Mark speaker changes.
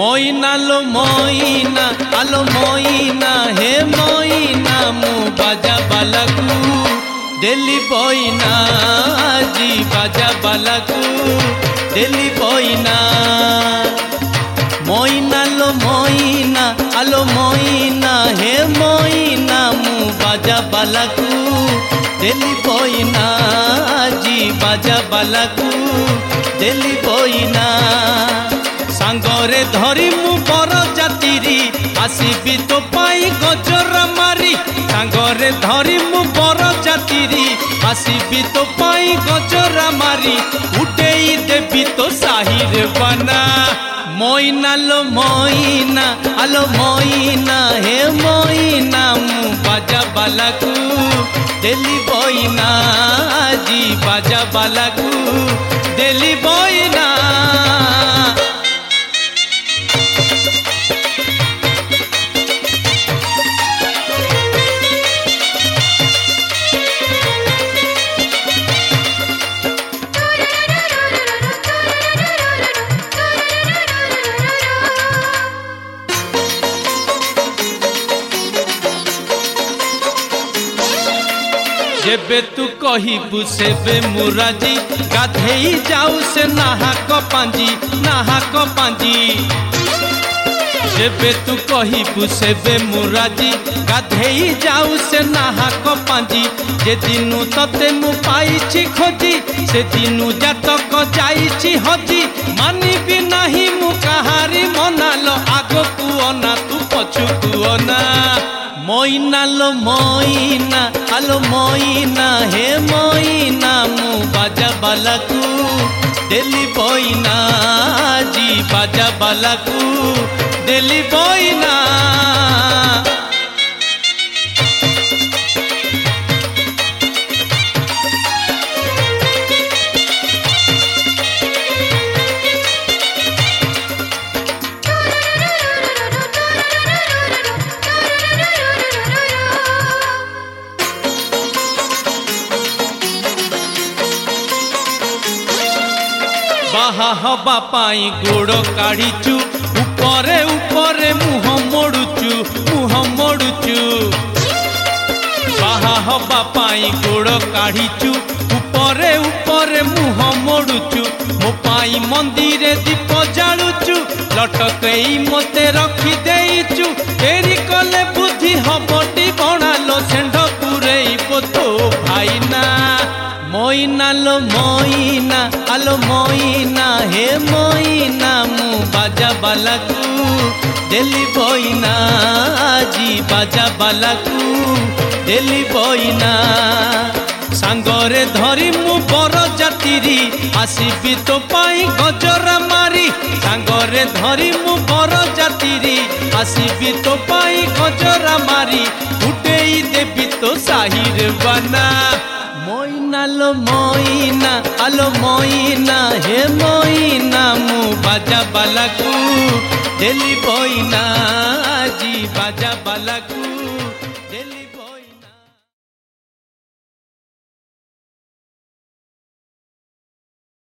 Speaker 1: Moina लो मोइना आलो मोइना हे मोइना मु बाजा बालाकू दिल्ली बोइना जी बाजा बालाकू दिल्ली बोइना मोइना लो मोइना आलो मोइना हे मोइना मु बाजा बालाकू दिल्ली बोइना जी बाजा बालाकू दिल्ली बोइना सांगरे धरी मु बर जातिरी आसीबी तो पाई गजरा मारी सांगरे धरी मु बर जातिरी आसीबी तो पाई गजरा मारी उठेई देवी तो साहिर बना मोइना लो मोइना आलो मोइना हे मोइना मु बाजा बालाकू दिल्ली बोइना जी बाजा बालाकू दिल्ली बोइना जेबे तू कहिबु सेबे मुराजी गाधेई जाऊ से नाहाक पांजी जेबे तू कहिबु सेबे मुराजी गाधेई जाऊ से नाहाक पांजी जे दिनु तते मु पाइछि खोजी से दिनु जातक जाइछि हजी मानिबी नाही मु काहारी मनालो आगकू अना तू पछुकू अना मोइना लो मोइना आलो मोइना हे मोइना मु बाजा बालाकू दिल्ली बोइना जी बाजा बालाकू दिल्ली बोइना बाहा हवा पाई गोड़ काढ़ीचु ऊपरे ऊपरे मुह मोड़ुचु बाहा हवा पाई गोड़ काढ़ीचु ऊपरे ऊपरे मुह मोड़ुचु मो पाई मंदिर दीप जालुचु लटकई मते रखी देइचु तेरी कले बुद्धि हबटी बनालो सेंढ पुरई पोतो भाईना मोइना लो मोइना आलो मोइना हे मोइना मु बाजा बालाकू दिल्ली बोइना जी बाजा बालाकू दिल्ली बोइना सांगरे धरी मु बर जातिरी आसीबी तो पाई गजरा मारी सांगरे धरी मु बर जातिरी आसीबी तो पाई गजरा मारी उठेई देवी तो साहिर बना मोइना लो मोइना आलो मोइना हे मोइना मु बाजा बालाकू दिल्ली बोइना जी बाजा बालाकू